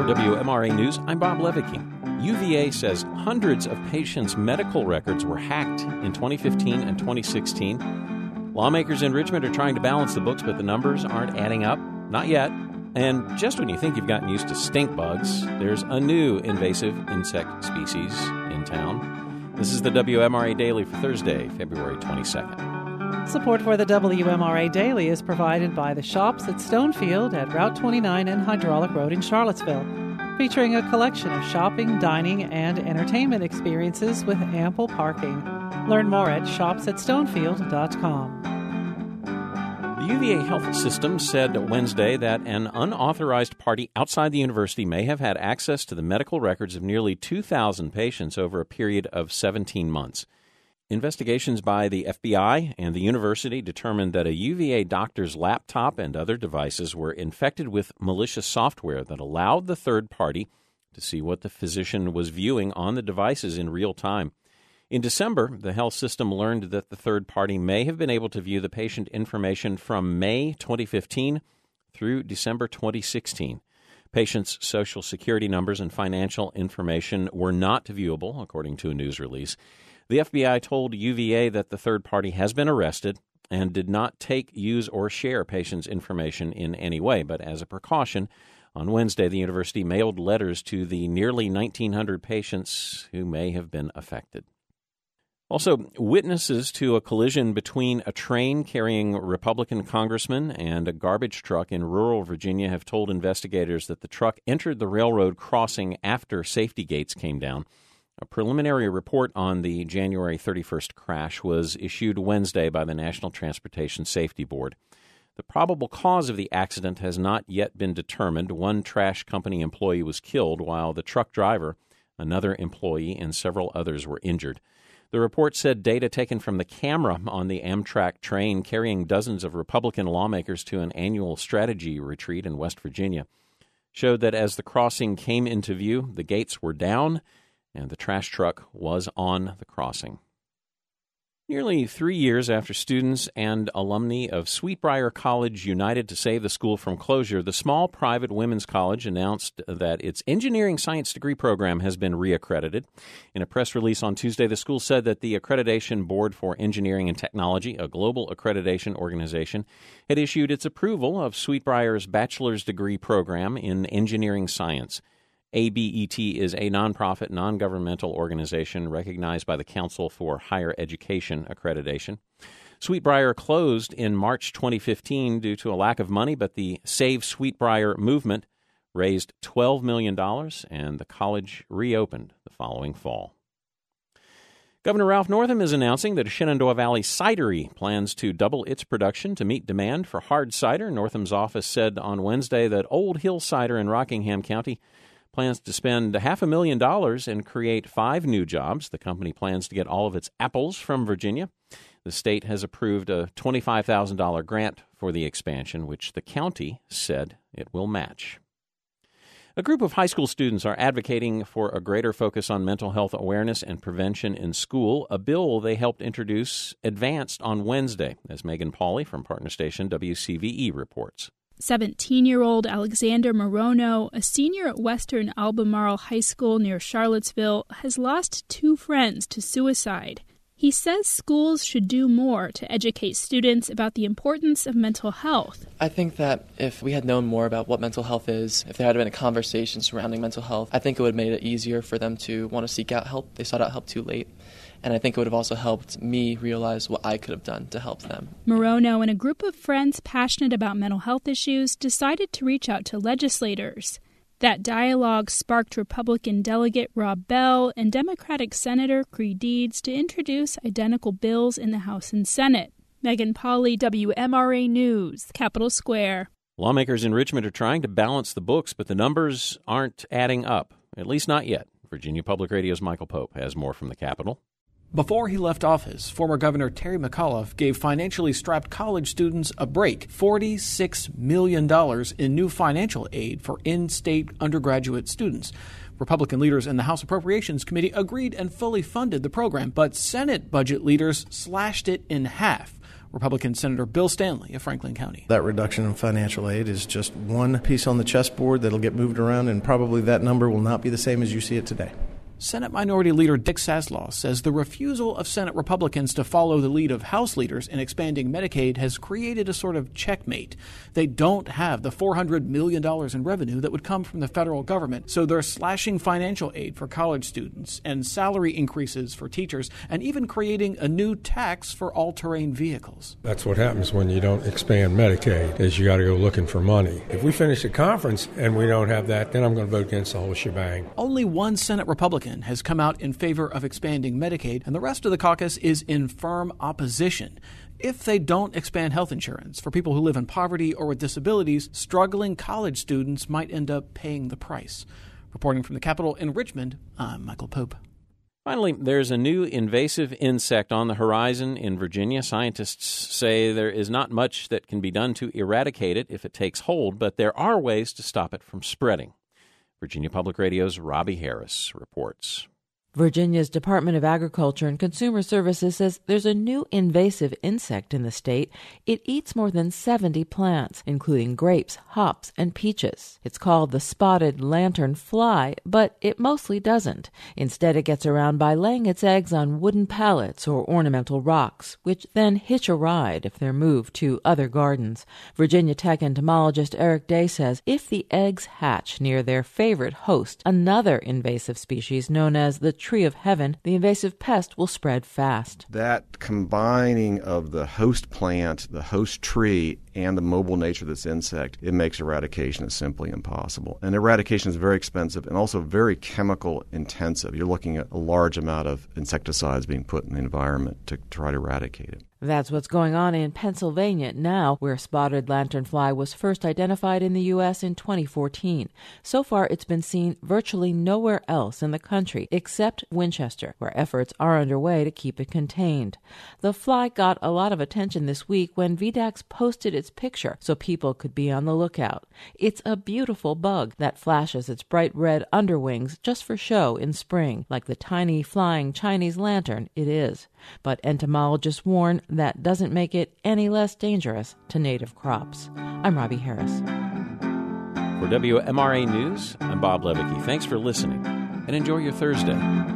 WMRA News, I'm Bob Levicki. UVA says hundreds of patients' medical records were hacked in 2015 and 2016. Lawmakers in Richmond are trying to balance the books, but the numbers aren't adding up. Not yet. And just when you think you've gotten used to stink bugs, there's a new invasive insect species in town. This is the WMRA Daily for Thursday, February 22nd. Support for the WMRA Daily is provided by the Shops at Stonefield at Route 29 and Hydraulic Road in Charlottesville, featuring a collection of shopping, dining, and entertainment experiences with ample parking. Learn more at shopsatstonefield.com. The UVA health system said Wednesday that an unauthorized party outside the university may have had access to the medical records of nearly 2,000 patients over a period of 17 months. Investigations by the FBI and the university determined that a UVA doctor's laptop and other devices were infected with malicious software that allowed the third party to see what the physician was viewing on the devices in real time. In December, the health system learned that the third party may have been able to view the patient information from May 2015 through December 2016. Patients' social security numbers and financial information were not viewable, according to a news release. The FBI told UVA that the third party has been arrested and did not take, use, or share patients' information in any way. But as a precaution, on Wednesday, the university mailed letters to the nearly 1,900 patients who may have been affected. Also, witnesses to a collision between a train carrying Republican congressmen and a garbage truck in rural Virginia have told investigators that the truck entered the railroad crossing after safety gates came down. A preliminary report on the January 31st crash was issued Wednesday by the National Transportation Safety Board. The probable cause of the accident has not yet been determined. One trash company employee was killed, while the truck driver, another employee, and several others were injured. The report said data taken from the camera on the Amtrak train carrying dozens of Republican lawmakers to an annual strategy retreat in West Virginia showed that as the crossing came into view, the gates were down and the trash truck was on the crossing. Nearly 3 years after students and alumni of Sweetbriar College united to save the school from closure, the small private women's college announced that its engineering science degree program has been reaccredited. In a press release on Tuesday, the school said that the Accreditation Board for Engineering and Technology, a global accreditation organization, had issued its approval of Sweetbriar's bachelor's degree program in engineering science. ABET is a nonprofit, non-governmental organization recognized by the Council for Higher Education Accreditation. Sweetbriar closed in March 2015 due to a lack of money, but the Save Sweetbriar movement raised $12 million, and the college reopened the following fall. Governor Ralph Northam is announcing that Shenandoah Valley Cidery plans to double its production to meet demand for hard cider. Northam's office said on Wednesday that Old Hill Cider in Rockingham County plans to spend $500,000 and create 5 new jobs. The company plans to get all of its apples from Virginia. The state has approved a $25,000 grant for the expansion, which the county said it will match. A group of high school students are advocating for a greater focus on mental health awareness and prevention in school. A bill they helped introduce advanced on Wednesday, as Megan Pauley from partner station WCVE reports. 17-year-old Alexander Morono, a senior at Western Albemarle High School near Charlottesville, has lost 2 friends to suicide. He says schools should do more to educate students about the importance of mental health. I think that if we had known more about what mental health is, if there had been a conversation surrounding mental health, I think it would have made it easier for them to want to seek out help. They sought out help too late. And I think it would have also helped me realize what I could have done to help them. Morono and a group of friends passionate about mental health issues decided to reach out to legislators. That dialogue sparked Republican Delegate Rob Bell and Democratic Senator Creed Deeds to introduce identical bills in the House and Senate. Megan Pauley, WMRA News, Capitol Square. Lawmakers in Richmond are trying to balance the books, but the numbers aren't adding up, at least not yet. Virginia Public Radio's Michael Pope has more from the Capitol. Before he left office, former Governor Terry McAuliffe gave financially strapped college students a break, $46 million in new financial aid for in-state undergraduate students. Republican leaders in the House Appropriations Committee agreed and fully funded the program, but Senate budget leaders slashed it in half. Republican Senator Bill Stanley of Franklin County. That reduction in financial aid is just one piece on the chessboard that'll get moved around, and probably that number will not be the same as you see it today. Senate Minority Leader Dick Saslaw says the refusal of Senate Republicans to follow the lead of House leaders in expanding Medicaid has created a sort of checkmate. They don't have the $400 million in revenue that would come from the federal government, so they're slashing financial aid for college students and salary increases for teachers, and even creating a new tax for all-terrain vehicles. That's what happens when you don't expand Medicaid, is you got to go looking for money. If we finish the conference and we don't have that, then I'm going to vote against the whole shebang. Only one Senate Republican has come out in favor of expanding Medicaid, and the rest of the caucus is in firm opposition. If they don't expand health insurance for people who live in poverty or with disabilities, struggling college students might end up paying the price. Reporting from the Capitol in Richmond, I'm Michael Pope. Finally, there's a new invasive insect on the horizon in Virginia. Scientists say there is not much that can be done to eradicate it if it takes hold, but there are ways to stop it from spreading. Virginia Public Radio's Robbie Harris reports. Virginia's Department of Agriculture and Consumer Services says there's a new invasive insect in the state. It eats more than 70 plants, including grapes, hops, and peaches. It's called the spotted lanternfly, but it mostly doesn't. Instead, it gets around by laying its eggs on wooden pallets or ornamental rocks, which then hitch a ride if they're moved to other gardens. Virginia Tech entomologist Eric Day says if the eggs hatch near their favorite host, another invasive species known as the tree of heaven, the invasive pest will spread fast. That combining of the host plant, the host tree, and the mobile nature of this insect, it makes eradication simply impossible. And eradication is very expensive and also very chemical intensive. You're looking at a large amount of insecticides being put in the environment to try to eradicate it. That's what's going on in Pennsylvania now, where spotted lanternfly was first identified in the U.S. in 2014. So far, it's been seen virtually nowhere else in the country except Winchester, where efforts are underway to keep it contained. The fly got a lot of attention this week when VDAX posted its picture so people could be on the lookout. It's a beautiful bug that flashes its bright red underwings just for show in spring, like the tiny flying Chinese lantern it is. But entomologists warn that doesn't make it any less dangerous to native crops. I'm Robbie Harris. For WMRA News, I'm Bob Levicki. Thanks for listening, and enjoy your Thursday.